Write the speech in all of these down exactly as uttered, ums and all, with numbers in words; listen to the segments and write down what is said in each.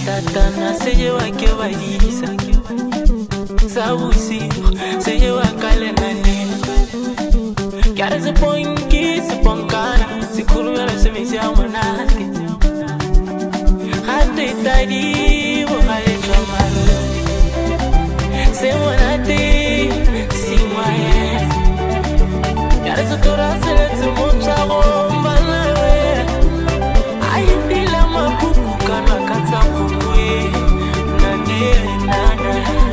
Satana seje wake walisa Sabusi seje wakale nane Kare se ponki se ponkana Sikuru yara se misi amanake Hate tadi wakale chomaro Se wanate si wae Kare se tora se lete mocha gombana Ayindila mabuku kana kata kumwe Nane nana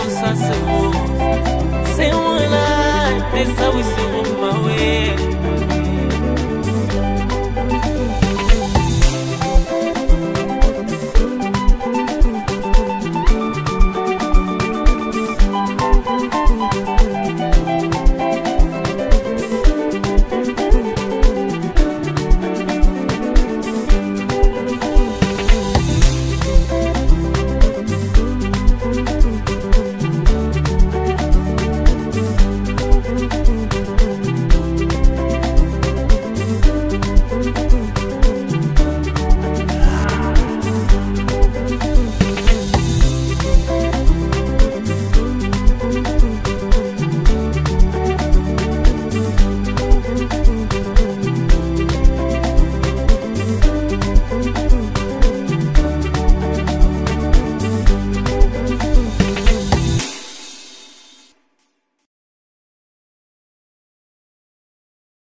This how we see my way.